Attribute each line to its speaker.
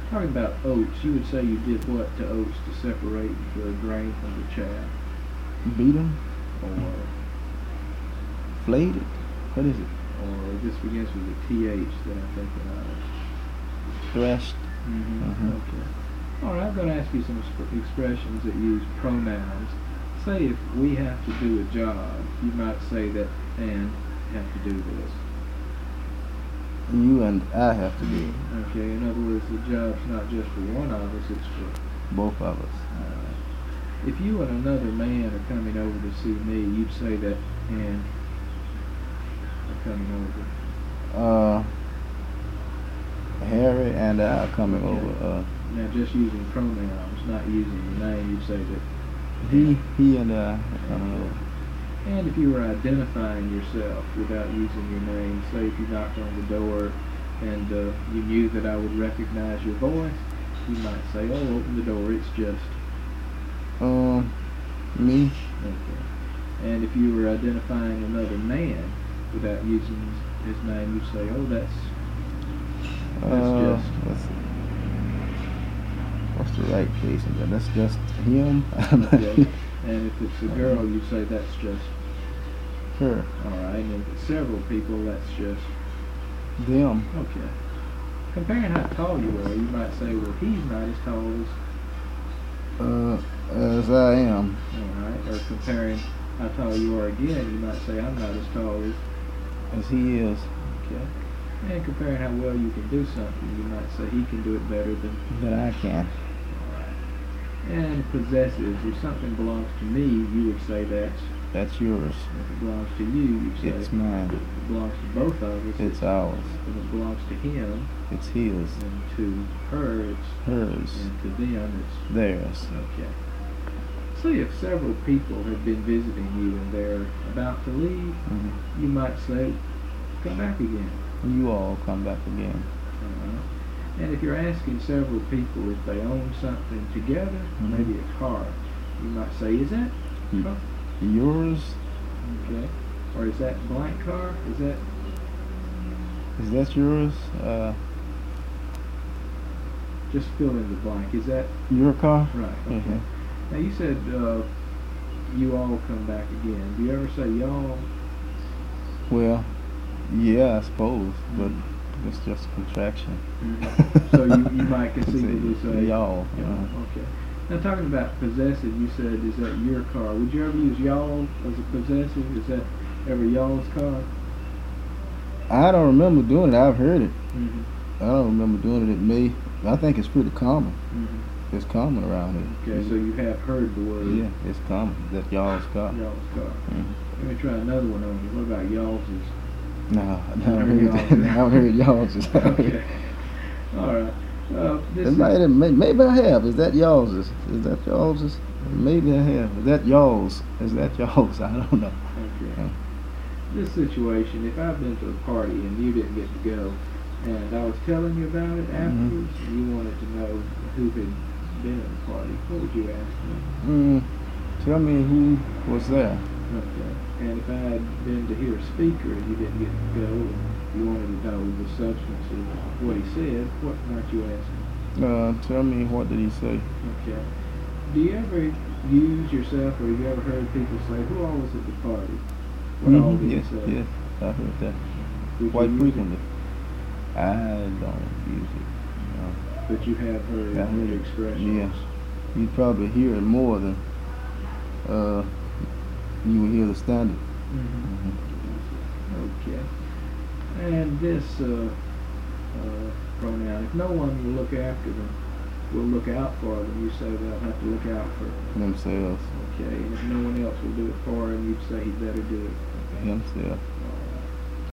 Speaker 1: Talking about oats, you would say you did what to oats to separate the grain from the chaff?
Speaker 2: Beat them,
Speaker 1: Or
Speaker 2: flayed it. What is it?
Speaker 1: or this begins with a TH that I'm thinking of.
Speaker 2: Thrashed.
Speaker 1: Okay. All right, I'm going to ask you some expressions that use pronouns. Say if we have to do a job, you might say that and have to do this.
Speaker 2: You and I have to do it.
Speaker 1: Okay, in other words, the job's not just for one of us, it's for
Speaker 2: Both of us.
Speaker 1: if you and another man are coming over to see me, you'd say that and are coming over.
Speaker 2: Harry and I are coming
Speaker 1: Okay.
Speaker 2: over.
Speaker 1: Now, just using pronouns, not using the name, you'd say that.
Speaker 2: He and I are coming over.
Speaker 1: And if you were identifying yourself without using your name, say if you knocked on the door and you knew that I would recognize your voice, you might say, "Oh, open the door, it's just."
Speaker 2: Me.
Speaker 1: Okay. And if you were identifying another man without using his name, you'd say, "Oh, that's just."
Speaker 2: What's the right case in that? That's just him.
Speaker 1: Okay. And if it's a girl, you say that's just
Speaker 2: Her.
Speaker 1: all right. And if it's several people, that's just
Speaker 2: Them.
Speaker 1: okay. Comparing how tall you are, you might say, well, he's not as tall
Speaker 2: As I am.
Speaker 1: all right. Or comparing how tall you are again, you might say, I'm not as tall
Speaker 2: As he is.
Speaker 1: okay. And comparing how well you can do something, you might say he can do it better than
Speaker 2: That I can.
Speaker 1: all right. And possessives, if something belongs to me, you would say
Speaker 2: That's yours.
Speaker 1: if it belongs to you, you'd say
Speaker 2: It's mine.
Speaker 1: if it belongs to both of us,
Speaker 2: It's ours.
Speaker 1: if it belongs to him,
Speaker 2: It's his.
Speaker 1: and to her, it's
Speaker 2: Hers.
Speaker 1: and to them, it's
Speaker 2: Theirs.
Speaker 1: okay. See, if several people have been visiting you and they're about to leave, you might say, come back again.
Speaker 2: You all come back again.
Speaker 1: And if you're asking several people if they own something together, maybe a car, you might say, is that car?
Speaker 2: Yours?
Speaker 1: Okay. Or is that blank car? Is
Speaker 2: Is that yours?
Speaker 1: just fill in the blank. Is that
Speaker 2: Your car?
Speaker 1: right? Okay. Now you said you all come back again. Do you ever say y'all?
Speaker 2: Well, yeah, I suppose, but it's just a contraction.
Speaker 1: So you might conceivably say
Speaker 2: y'all.
Speaker 1: Okay. Now talking about possessive, you said is that your car? Would you ever use y'all as a possessive? Is that ever y'all's car?
Speaker 2: I don't remember doing it. I've heard it.
Speaker 1: Mm-hmm.
Speaker 2: I don't remember doing it at me. I think it's pretty common.
Speaker 1: Mm-hmm.
Speaker 2: It's common around here.
Speaker 1: Okay, so you have heard the word
Speaker 2: Yeah, it's common. That y'all's car.
Speaker 1: y'all's car.
Speaker 2: Mhm.
Speaker 1: Let me try another one on you. What about y'all's?
Speaker 2: No, I
Speaker 1: Never
Speaker 2: heard
Speaker 1: y'all's.
Speaker 2: that. I've heard y'all's.
Speaker 1: Okay. All right. This is,
Speaker 2: Maybe I have. Is that y'all's? Is that y'all's? Maybe I have. Is that y'all's? Is that y'all's? I don't know.
Speaker 1: okay. This situation, if I've been to a party and you didn't get to go, and I was telling you about it afterwards, and you wanted to know who had been at the party, what would you ask me?
Speaker 2: Tell me who was there.
Speaker 1: Okay. And if I had been to hear a speaker and you didn't get to go, and you wanted to know the substance of what he said, what might you ask me?
Speaker 2: Tell me, what did he say?
Speaker 1: Okay. Do you ever use yourself, or have you ever heard people say, who all was at the party? What all did
Speaker 2: Yes,
Speaker 1: he say?
Speaker 2: yes, I heard that
Speaker 1: Would
Speaker 2: quite
Speaker 1: you use
Speaker 2: frequently. I don't use it. No.
Speaker 1: it? But you have heard
Speaker 2: I heard
Speaker 1: the
Speaker 2: it.
Speaker 1: expression.
Speaker 2: Yeah, you probably hear it more than you would hear the standard.
Speaker 1: Okay. And this pronoun, if no one will look after them, will look out for them, you say they'll have to look out for
Speaker 2: Themselves.
Speaker 1: okay. And if no one else will do it for him, you'd say he'd better do it. Okay.
Speaker 2: Himself.